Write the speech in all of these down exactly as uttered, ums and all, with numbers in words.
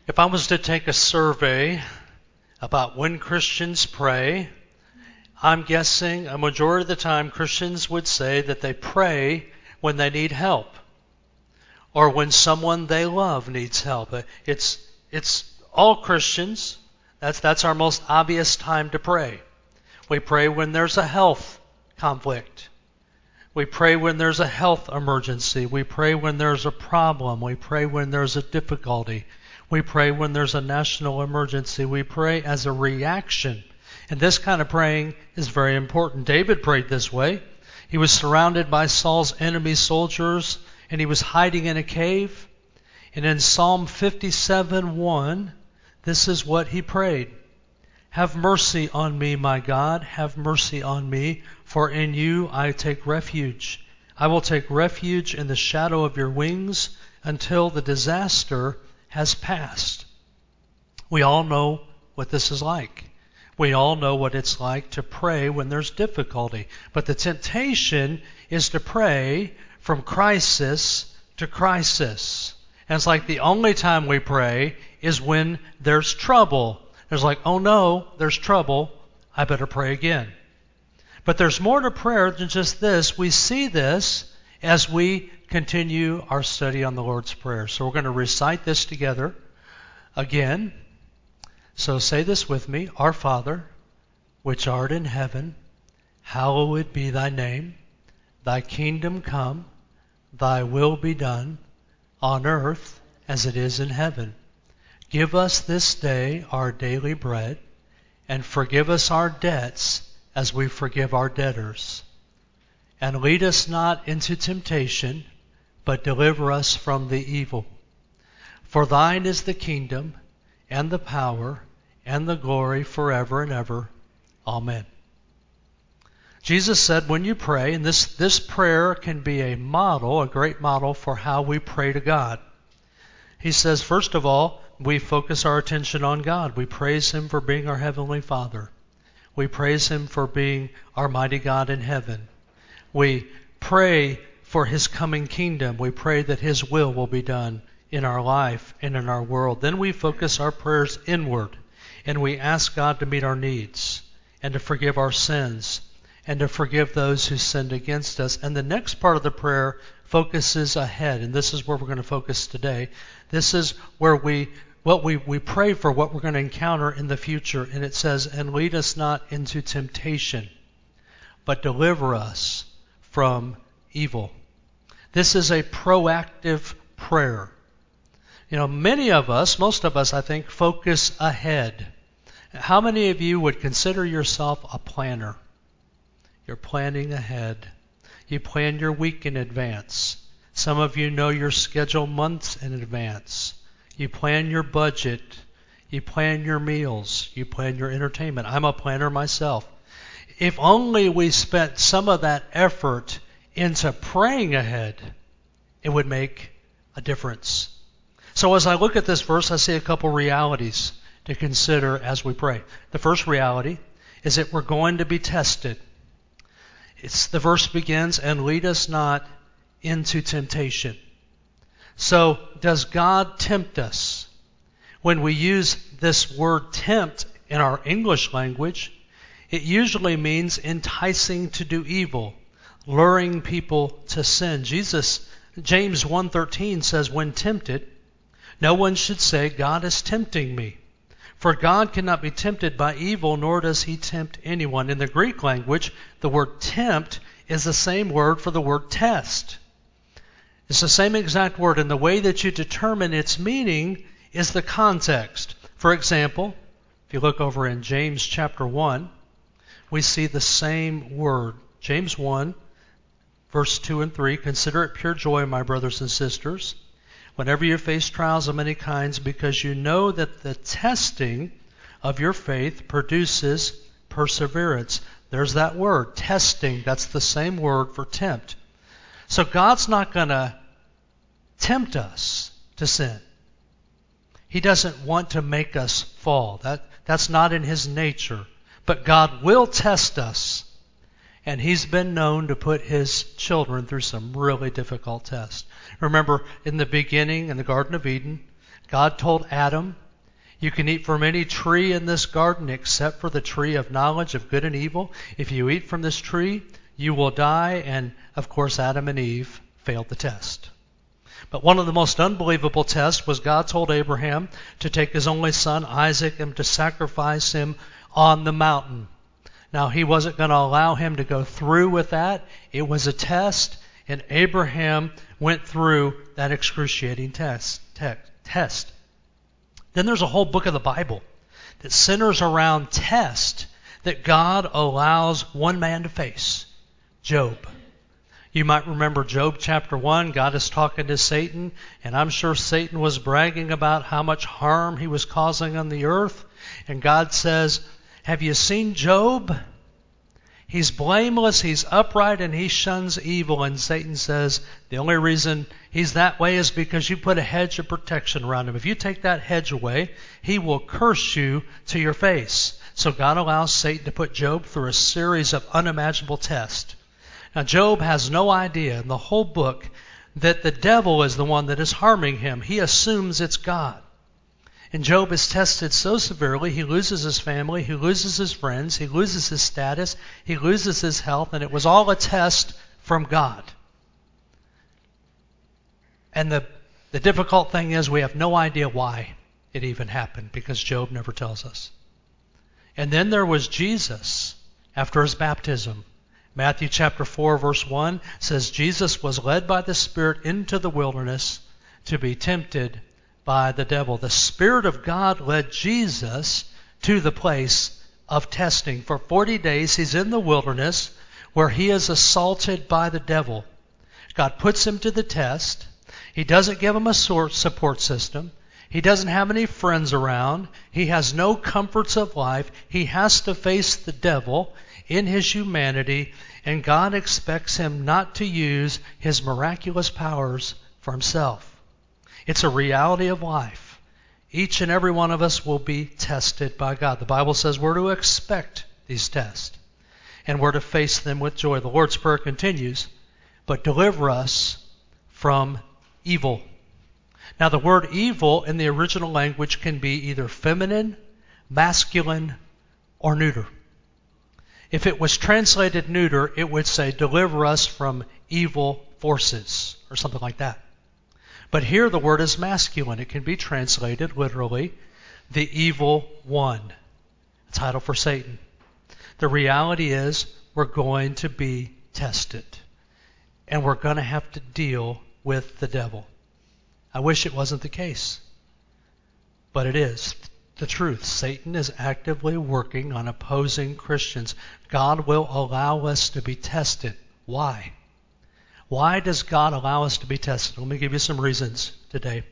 If I was to take a survey about when Christians pray, I'm guessing a majority of the time Christians would say that they pray when they need help or when someone they love needs help. It's it's all Christians. That's that's our most obvious time to pray. We pray when there's a health conflict. We pray when there's a health emergency. We pray when there's a problem. We pray when there's a difficulty. We pray when there's a national emergency. We pray as a reaction. And this kind of praying is very important. David prayed this way. He was surrounded by Saul's enemy soldiers, and he was hiding in a cave. And in Psalm fifty-seven one, this is what he prayed. Have mercy on me, my God, have mercy on me, for in you I take refuge. I will take refuge in the shadow of your wings until the disaster has passed. We all know what this is like. We all know what it's like to pray when there's difficulty. But the temptation is to pray from crisis to crisis. And it's like the only time we pray is when there's trouble. There's like, oh no, there's trouble. I better pray again. But there's more to prayer than just this. We see this as we continue our study on the Lord's Prayer. So we're going to recite this together again. So say this with me. Our Father, which art in heaven, hallowed be thy name. Thy kingdom come, thy will be done, on earth as it is in heaven. Give us this day our daily bread, and forgive us our debts as we forgive our debtors. And lead us not into temptation, but deliver us from the evil. For thine is the kingdom, and the power, and the glory forever and ever. Amen. Jesus said when you pray, and this, this prayer can be a model, a great model for how we pray to God. He says, first of all, we focus our attention on God. We praise Him for being our Heavenly Father. We praise Him for being our mighty God in heaven. We pray for His coming kingdom. We pray that His will will be done in our life and in our world. Then we focus our prayers inward, and we ask God to meet our needs and to forgive our sins and to forgive those who sinned against us. And the next part of the prayer focuses ahead, and this is where we're going to focus today. This is where we what we, we pray for what we're going to encounter in the future. And it says, and lead us not into temptation, but deliver us from evil. This is a proactive prayer. You know, many of us, most of us, I think, focus ahead. How many of you would consider yourself a planner? You're planning ahead. You plan your week in advance. Some of you know your schedule months in advance. You plan your budget. You plan your meals. You plan your entertainment. I'm a planner myself. If only we spent some of that effort into praying ahead, it would make a difference. So as I look at this verse, I see a couple realities to consider as we pray. The first reality is that we're going to be tested. It's the verse begins, and lead us not into temptation. So does God tempt us? When we use this word tempt in our English language, it usually means enticing to do evil, luring people to sin. Jesus, James one thirteen says, when tempted, no one should say, God is tempting me. For God cannot be tempted by evil, nor does He tempt anyone. In the Greek language, the word tempt is the same word for the word test. It's the same exact word, and the way that you determine its meaning is the context. For example, if you look over in James chapter one, we see the same word. James one, verse two and three, consider it pure joy, my brothers and sisters, whenever you face trials of many kinds, because you know that the testing of your faith produces perseverance. There's that word, testing. That's the same word for tempt. So God's not going to tempt us to sin. He doesn't want to make us fall. That, that's not in His nature. But God will test us. And He's been known to put His children through some really difficult tests. Remember, in the beginning, in the Garden of Eden, God told Adam, you can eat from any tree in this garden except for the tree of knowledge of good and evil. If you eat from this tree, you will die. And, of course, Adam and Eve failed the test. But one of the most unbelievable tests was God told Abraham to take his only son, Isaac, and to sacrifice him on the mountain. Now, he wasn't going to allow him to go through with that. It was a test, and Abraham went through that excruciating test. Te- test. Then there's a whole book of the Bible that centers around tests that God allows one man to face, Job. You might remember Job chapter one, God is talking to Satan, and I'm sure Satan was bragging about how much harm he was causing on the earth. And God says, have you seen Job? He's blameless, he's upright, and he shuns evil. And Satan says, the only reason he's that way is because you put a hedge of protection around him. If you take that hedge away, he will curse you to your face. So God allows Satan to put Job through a series of unimaginable tests. Now, Job has no idea in the whole book that the devil is the one that is harming him. He assumes it's God. And Job is tested so severely, he loses his family, he loses his friends, he loses his status, he loses his health, and it was all a test from God. And the, the difficult thing is we have no idea why it even happened, because Job never tells us. And then there was Jesus after his baptism. Matthew chapter four, verse one says, Jesus was led by the Spirit into the wilderness to be tempted by the devil. The Spirit of God led Jesus to the place of testing. For forty days he's in the wilderness where he is assaulted by the devil. God puts him to the test. He doesn't give him a support system. He doesn't have any friends around. He has no comforts of life. He has to face the devil in his humanity, and God expects him not to use his miraculous powers for himself. It's a reality of life. Each and every one of us will be tested by God. The Bible says we're to expect these tests, and we're to face them with joy. The Lord's Prayer continues, but deliver us from evil. Now, the word evil in the original language can be either feminine, masculine, or neuter. If it was translated neuter, it would say, deliver us from evil forces, or something like that. But here the word is masculine. It can be translated literally, the evil one, a title for Satan. The reality is we're going to be tested, and we're going to have to deal with the devil. I wish it wasn't the case, but it is the truth. Satan is actively working on opposing Christians. God will allow us to be tested. Why? Why does God allow us to be tested? Let me give you some reasons today.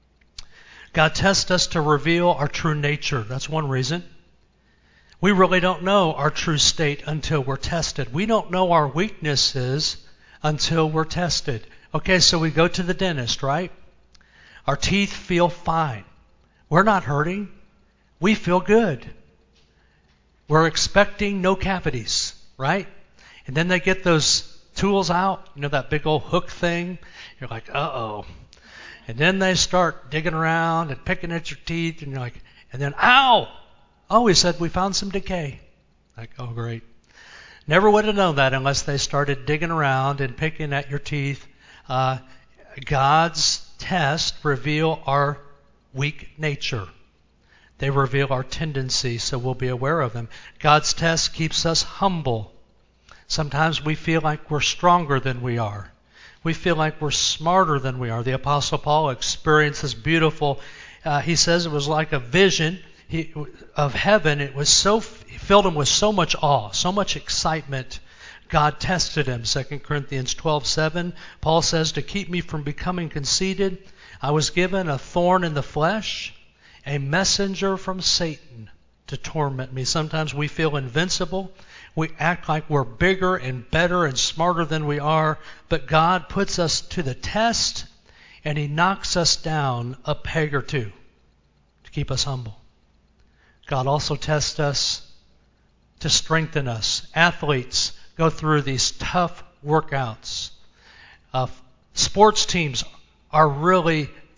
God tests us to reveal our true nature. That's one reason. We really don't know our true state until we're tested. We don't know our weaknesses until we're tested. Okay, so we go to the dentist, right? Our teeth feel fine. We're not hurting. We feel good. We're expecting no cavities, right? And then they get those tools out, you know, that big old hook thing. You're like, uh-oh. And then they start digging around and picking at your teeth, and you're like, and then, ow! Oh, he said we found some decay. Like, oh, great. Never would have known that unless they started digging around and picking at your teeth. Uh, God's tests reveal our weak nature. They reveal our tendencies, so we'll be aware of them. God's test keeps us humble. Sometimes we feel like we're stronger than we are. We feel like we're smarter than we are. The Apostle Paul experienced this beautiful, uh, he says it was like a vision he, of heaven. It was so, it filled him with so much awe, so much excitement. God tested him. Second Corinthians twelve seven, Paul says, to keep me from becoming conceited, I was given a thorn in the flesh, a messenger from Satan to torment me. Sometimes we feel invincible. We act like we're bigger and better and smarter than we are, but God puts us to the test, and he knocks us down a peg or two to keep us humble. God also tests us to strengthen us. Athletes go through these tough workouts. Uh, sports teams are really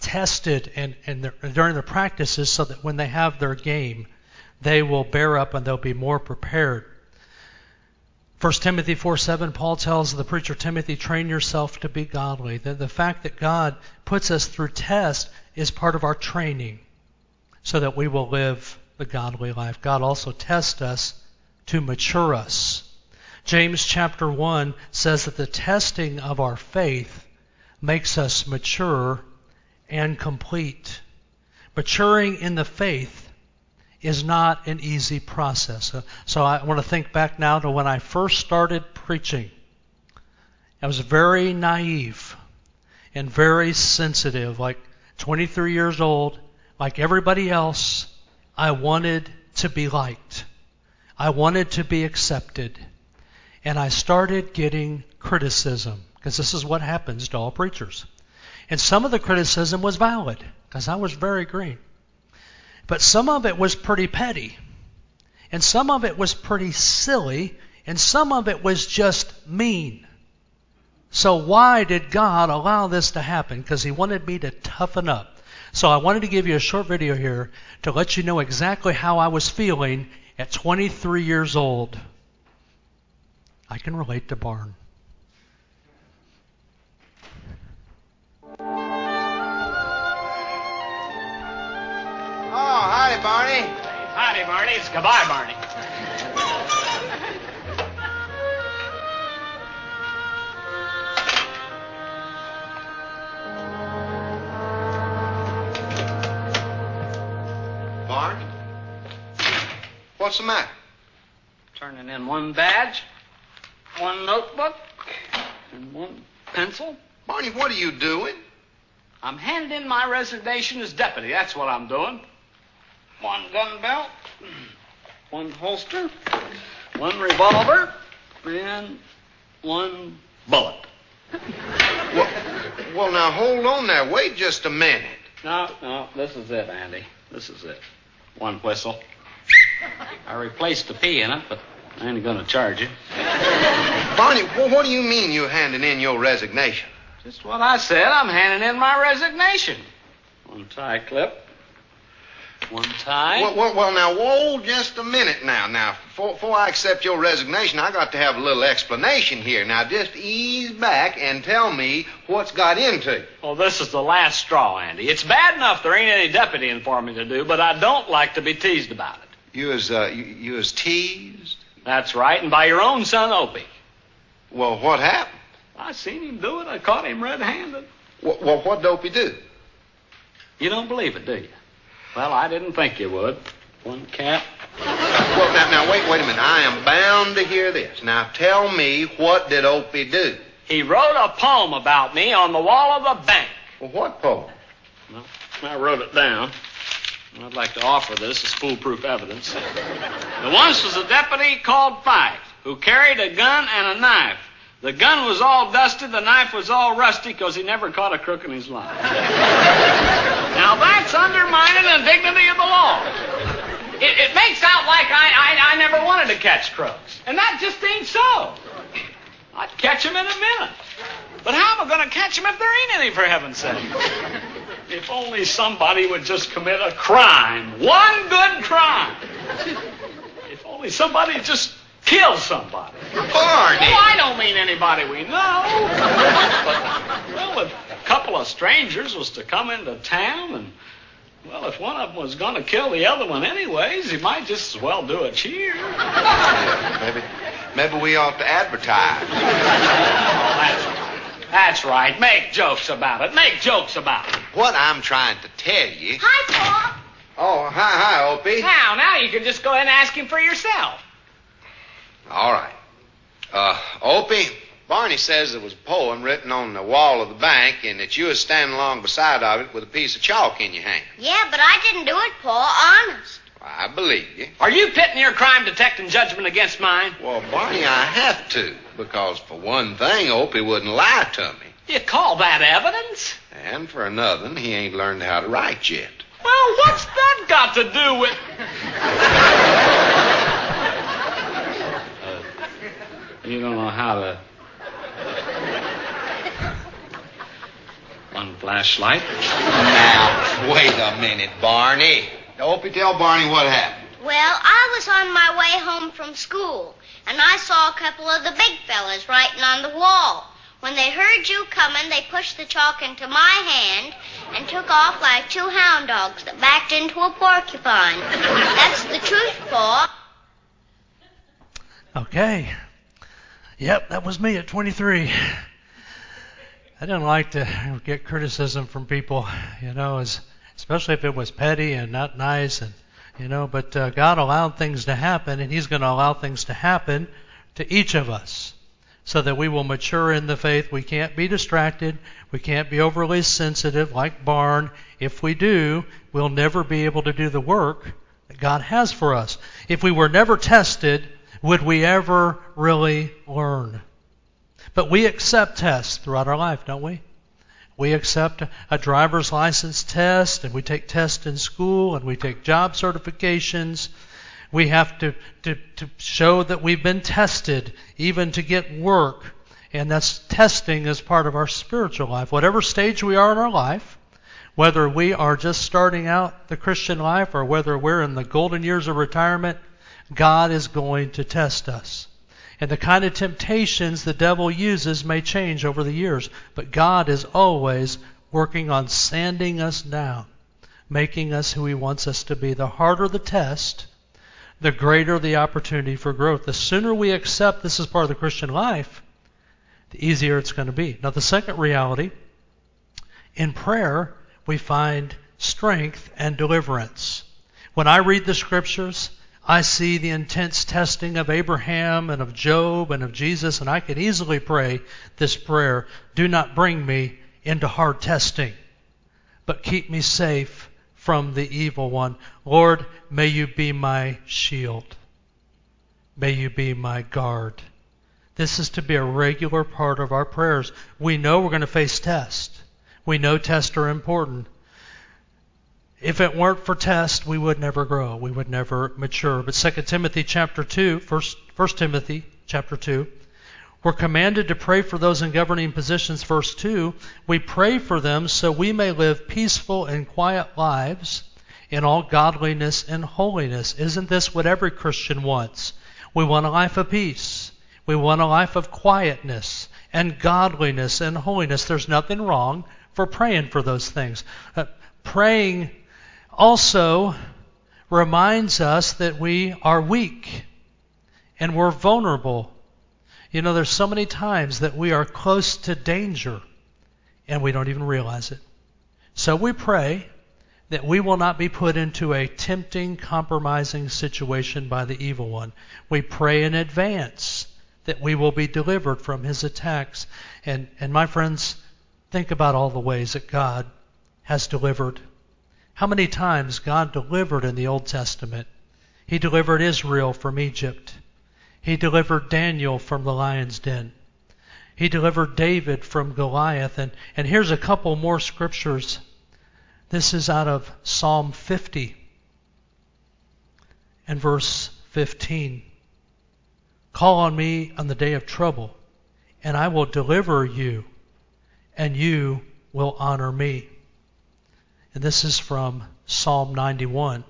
tested and, and their, during their practices so that when they have their game, they will bear up and they'll be more prepared. First Timothy four seven, Paul tells the preacher Timothy, train yourself to be godly. The, the fact that God puts us through tests is part of our training so that we will live the godly life. God also tests us to mature us. James chapter one says that the testing of our faith makes us mature and complete. Maturing in the faith is not an easy process. So, so I want to think back now to when I first started preaching. I was very naive and very sensitive, like twenty-three years old, like everybody else. I wanted to be liked. I wanted to be accepted. And I started getting criticism, because this is what happens to all preachers. And some of the criticism was valid, because I was very green. But some of it was pretty petty. And some of it was pretty silly. And some of it was just mean. So why did God allow this to happen? Because He wanted me to toughen up. So I wanted to give you a short video here to let you know exactly how I was feeling at twenty-three years old. I can relate to Barn. Oh, howdy, Barney. Howdy, Barney. It's goodbye, Barney. Barney? What's the matter? Turning in one badge, one notebook, and one pencil. Barney, what are you doing? I'm handing in my resignation as deputy. That's what I'm doing. One gun belt, one holster, one revolver, and one bullet. Well, well, now, hold on there. Wait just a minute. No, no, this is it, Andy. This is it. One whistle. I replaced the P in it, but I ain't going to charge you. Barney, well, what do you mean you're handing in your resignation? Just what I said. I'm handing in my resignation. One tie clip. One tie. Well, well, well now, hold just a minute now. Now, before, before I accept your resignation, I got to have a little explanation here. Now, just ease back and tell me what's got into you. Well, this is the last straw, Andy. It's bad enough there ain't any deputying for me to do, but I don't like to be teased about it. You was, uh, you, you was teased? That's right, and by your own son, Opie. Well, what happened? I seen him do it. I caught him red-handed. Well, well what did Opie do? You don't believe it, do you? Well, I didn't think you would. One cat. Well, now, now, wait, wait a minute. I am bound to hear this. Now, tell me, what did Opie do? He wrote a poem about me on the wall of the bank. Well, what poem? Well, I wrote it down. I'd like to offer this as foolproof evidence. There once was a deputy called Fife who carried a gun and a knife. The gun was all dusty, the knife was all rusty because he never caught a crook in his life. Now that's undermining the dignity of the law. It, it makes out like I, I, I never wanted to catch crooks. And that just ain't so. I'd catch them in a minute. But how am I going to catch them if there ain't any, for heaven's sake? If only somebody would just commit a crime. One good crime. If only somebody just kill somebody. Barney! Oh, I don't mean anybody we know. But, well, if a couple of strangers was to come into town and, well, if one of them was going to kill the other one anyways, he might just as well do a cheer. Yeah, maybe, maybe we ought to advertise. Oh, that's right. That's right. Make jokes about it. Make jokes about it. What I'm trying to tell you... Hi, Paul. Oh, hi, hi, Opie. Now, now you can just go ahead and ask him for yourself. All right. Uh, Opie, Barney says there was a poem written on the wall of the bank and that you was standing along beside of it with a piece of chalk in your hand. Yeah, but I didn't do it, Paul. Honest. I believe you. Are you pitting your crime detecting judgment against mine? Well, Barney, I have to, because for one thing, Opie wouldn't lie to me. You call that evidence? And for another, he ain't learned how to write yet. Well, what's that got to do with... uh, you don't know how to... One flashlight. Now, wait a minute, Barney. Opie, tell Barney what happened. Well, I was on my way home from school, and I saw a couple of the big fellas writing on the wall. When they heard you coming, they pushed the chalk into my hand and took off like two hound dogs that backed into a porcupine. That's the truth, Pa. Okay. Yep, that was me at twenty-three. I didn't like to get criticism from people, you know, as, especially if it was petty and not nice, and you know. But uh, God allowed things to happen, and He's going to allow things to happen to each of us, so that we will mature in the faith. We can't be distracted. We can't be overly sensitive like Barn. If we do, we'll never be able to do the work that God has for us. If we were never tested, would we ever really learn? But we accept tests throughout our life, don't we? We accept a driver's license test, and we take tests in school, and we take job certifications. We have to, to, to show that we've been tested, even to get work. And that's testing as part of our spiritual life. Whatever stage we are in our life, whether we are just starting out the Christian life or whether we're in the golden years of retirement, God is going to test us. And the kind of temptations the devil uses may change over the years, but God is always working on sanding us down, making us who He wants us to be. The harder the test, the greater the opportunity for growth. The sooner we accept this is part of the Christian life, the easier it's going to be. Now, the second reality, in prayer, we find strength and deliverance. When I read the Scriptures, I see the intense testing of Abraham and of Job and of Jesus, and I can easily pray this prayer: do not bring me into hard testing, but keep me safe from the evil one. Lord, may you be my shield. May you be my guard. This is to be a regular part of our prayers. We know we're going to face tests. We know tests are important. If it weren't for tests, we would never grow. We would never mature. But Second Timothy chapter two, First, First Timothy chapter two, we're commanded to pray for those in governing positions. Verse two, we pray for them so we may live peaceful and quiet lives in all godliness and holiness. Isn't this what every Christian wants? We want a life of peace. We want a life of quietness and godliness and holiness. There's nothing wrong for praying for those things. Uh, praying also reminds us that we are weak and we're vulnerable. You know, there's so many times that we are close to danger and we don't even realize it. So we pray that we will not be put into a tempting, compromising situation by the evil one. We pray in advance that we will be delivered from his attacks. And, and my friends, think about all the ways that God has delivered. How many times God delivered in the Old Testament? He delivered Israel from Egypt. He delivered Daniel from the lion's den. He delivered David from Goliath. And, and here's a couple more scriptures. This is out of Psalm fifty and verse fifteen. Call on me on the day of trouble, and I will deliver you, and you will honor me. And this is from Psalm ninety-one.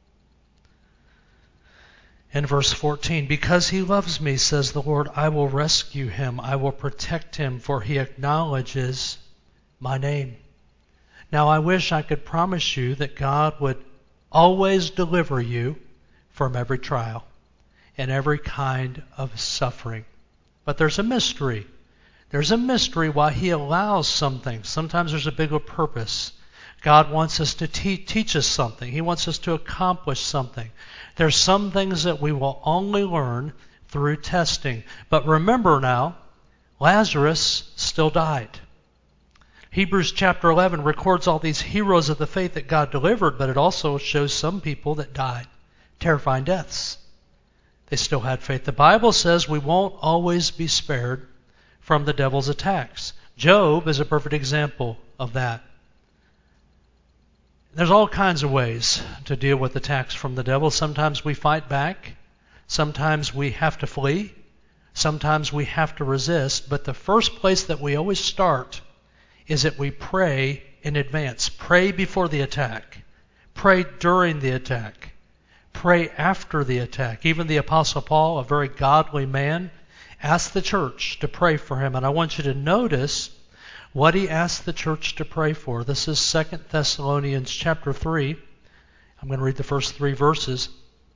And verse fourteen, because he loves me, says the Lord, I will rescue him. I will protect him, for he acknowledges my name. Now I wish I could promise you that God would always deliver you from every trial and every kind of suffering. But there's a mystery. There's a mystery why he allows some things. Sometimes there's a bigger purpose. God wants us to te- teach us something. He wants us to accomplish something. There's some things that we will only learn through testing. But remember now, Lazarus still died. Hebrews chapter eleven records all these heroes of the faith that God delivered, but it also shows some people that died terrifying deaths. They still had faith. The Bible says we won't always be spared from the devil's attacks. Job is a perfect example of that. There's all kinds of ways to deal with attacks from the devil. Sometimes we fight back. Sometimes we have to flee. Sometimes we have to resist. But the first place that we always start is that we pray in advance. Pray before the attack. Pray during the attack. Pray after the attack. Even the Apostle Paul, a very godly man, asked the church to pray for him. And I want you to notice what he asked the church to pray for. This is Second Thessalonians chapter three. I'm going to read the first three verses.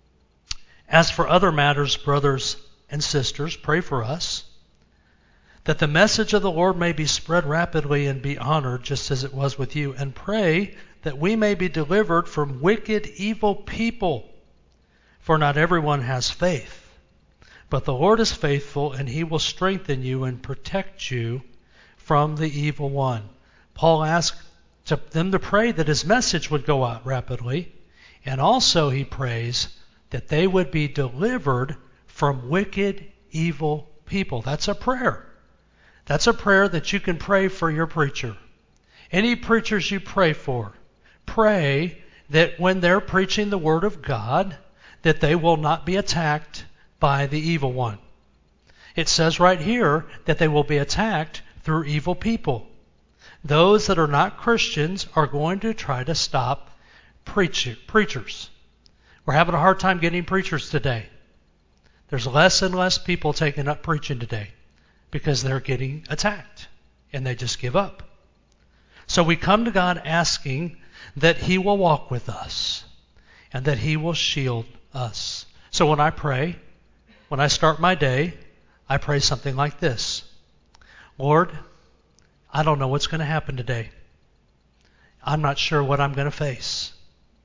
As for other matters, brothers and sisters, pray for us, that the message of the Lord may be spread rapidly and be honored, just as it was with you. And pray that we may be delivered from wicked, evil people. For not everyone has faith. But the Lord is faithful, and He will strengthen you and protect you from the evil one. Paul asked to them to pray that his message would go out rapidly. And also he prays that they would be delivered from wicked, evil people. That's a prayer. That's a prayer that you can pray for your preacher. Any preachers you pray for, pray that when they're preaching the Word of God, that they will not be attacked by the evil one. It says right here that they will be attacked through evil people. Those that are not Christians are going to try to stop preach- preachers. We're having a hard time getting preachers today. There's less and less people taking up preaching today because they're getting attacked and they just give up. So we come to God asking that He will walk with us and that He will shield us. So when I pray, when I start my day, I pray something like this. Lord, I don't know what's going to happen today. I'm not sure what I'm going to face.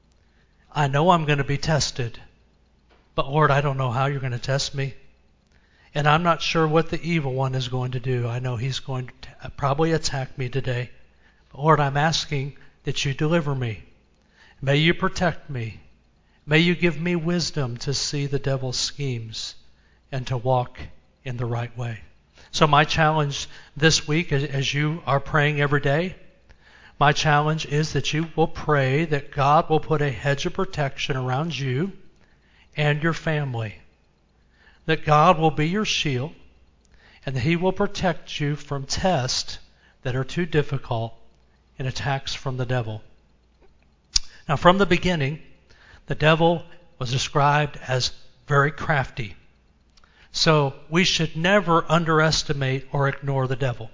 I know I'm going to be tested. But Lord, I don't know how you're going to test me. And I'm not sure what the evil one is going to do. I know he's going to t- probably attack me today. But Lord, I'm asking that you deliver me. May you protect me. May you give me wisdom to see the devil's schemes and to walk in the right way. So my challenge this week, as you are praying every day, my challenge is that you will pray that God will put a hedge of protection around you and your family. That God will be your shield and that He will protect you from tests that are too difficult and attacks from the devil. Now, from the beginning, the devil was described as very crafty. So we should never underestimate or ignore the devil,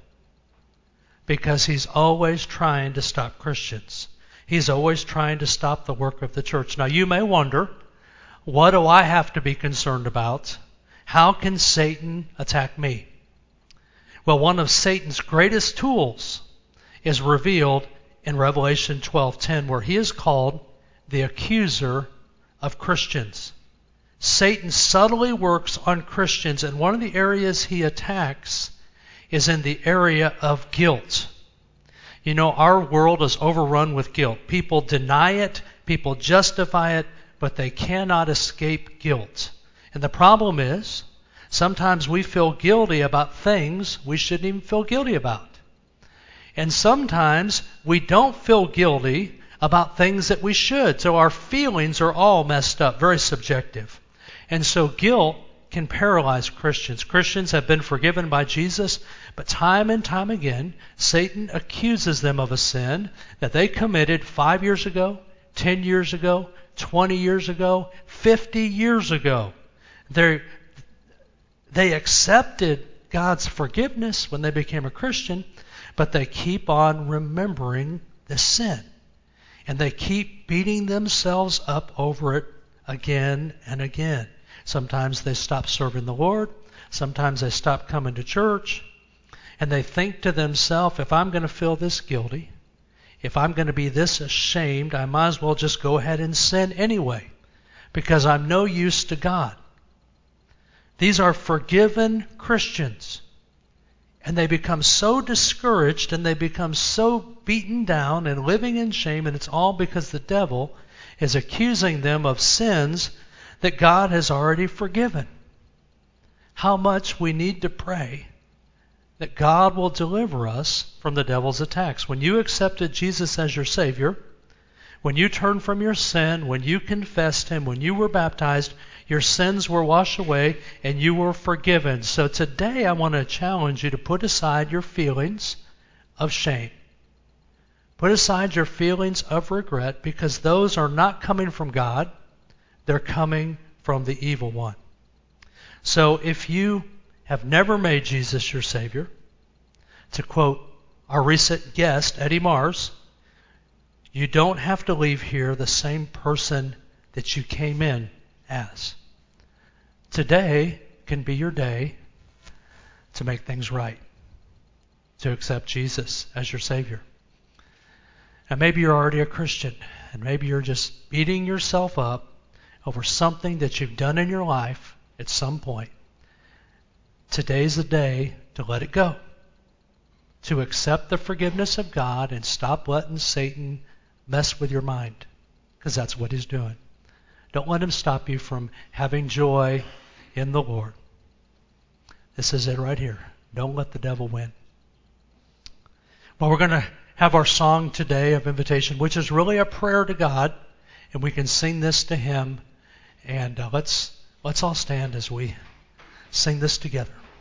because he's always trying to stop Christians. He's always trying to stop the work of the church. Now you may wonder, what do I have to be concerned about? How can Satan attack me? Well, one of Satan's greatest tools is revealed in Revelation twelve ten, where he is called the accuser of Christians. Satan subtly works on Christians, and one of the areas he attacks is in the area of guilt. You know, our world is overrun with guilt. People deny it, people justify it, but they cannot escape guilt. And the problem is, sometimes we feel guilty about things we shouldn't even feel guilty about. And sometimes we don't feel guilty about things that we should. So our feelings are all messed up, very subjective. And so guilt can paralyze Christians. Christians have been forgiven by Jesus, but time and time again, Satan accuses them of a sin that they committed five years ago, ten years ago, twenty years ago, fifty years ago. They they accepted God's forgiveness when they became a Christian, but they keep on remembering the sin. And they keep beating themselves up over it again and again. Sometimes they stop serving the Lord. Sometimes they stop coming to church. And they think to themselves, if I'm going to feel this guilty, if I'm going to be this ashamed, I might as well just go ahead and sin anyway, because I'm no use to God. These are forgiven Christians. And they become so discouraged and they become so beaten down and living in shame, and it's all because the devil is accusing them of sins that God has already forgiven. How much we need to pray that God will deliver us from the devil's attacks. When you accepted Jesus as your Savior, when you turned from your sin, when you confessed Him, when you were baptized, your sins were washed away and you were forgiven. So today I want to challenge you to put aside your feelings of shame. Put aside your feelings of regret, because those are not coming from God. They're coming from the evil one. So if you have never made Jesus your Savior, to quote our recent guest, Eddie Mars, you don't have to leave here the same person that you came in as. Today can be your day to make things right, to accept Jesus as your Savior. And maybe you're already a Christian, and maybe you're just beating yourself up over something that you've done in your life at some point. Today's the day to let it go, to accept the forgiveness of God and stop letting Satan mess with your mind, because that's what he's doing. Don't let him stop you from having joy in the Lord. This is it right here. Don't let the devil win. Well, we're going to have our song today of invitation, which is really a prayer to God, and we can sing this to him. And uh, let's let's all stand as we sing this together.